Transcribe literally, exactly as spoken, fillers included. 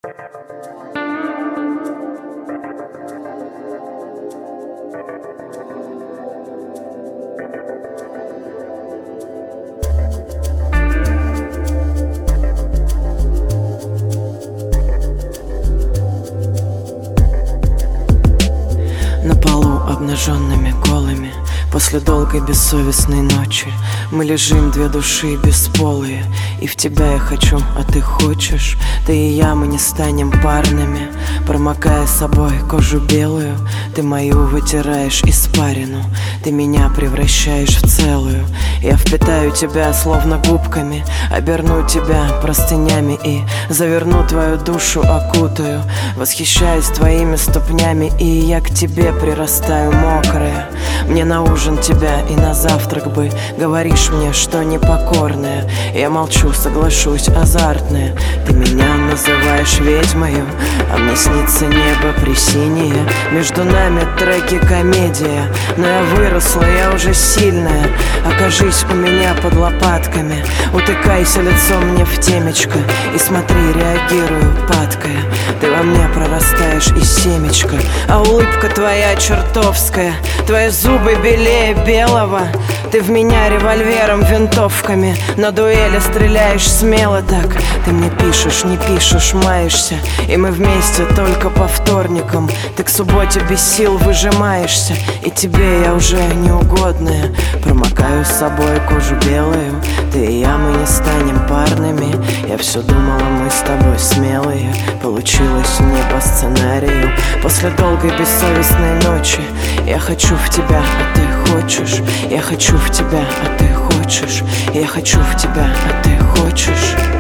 На полу обнаженными голыми после долгой бессовестной ночи мы лежим, две души бесполые, и в тебя я хочу, а ты хочешь. Ты и я, мы не станем парными, промокая собой кожу белую. Ты мою вытираешь испарину, ты меня превращаешь в целую. Я впитаю тебя словно губками, оберну тебя простынями и заверну твою душу, окутаю. Восхищаюсь твоими ступнями, и я к тебе прирастаю мокрая. Мне на ужин тебя и на завтрак бы говоришь мне, что непокорная. Я молчу, соглашусь, азартная. Ты меня называешь ведьмою, а мне снится небо пресинее. Между нами треки комедия, но я выросла, я уже сильная. Окажись у меня под лопатками, утыкайся лицом мне в темечко и смотри, реагирую, падкая. Ты во мне прорастаешь из семечка, а улыбка твоя чертовская, твои зубы белее белого. Ты в меня револьвером, винтовками на дуэли стреляешь смело так. Ты мне пишешь, не пишешь, маешься, и мы вместе только по вторникам. Ты к субботе без сил выжимаешься, и тебе я уже неугодная. Промокаю с собой кожу белую, ты и я, мы не станем парными. Я все думала, мы с тобой смелые, получилось не по сценарию. После долгой бессовестной ночи я хочу в тебя, а ты хочешь. Я хочу в тебя, а ты хочешь. Я хочу в тебя, а ты хочешь.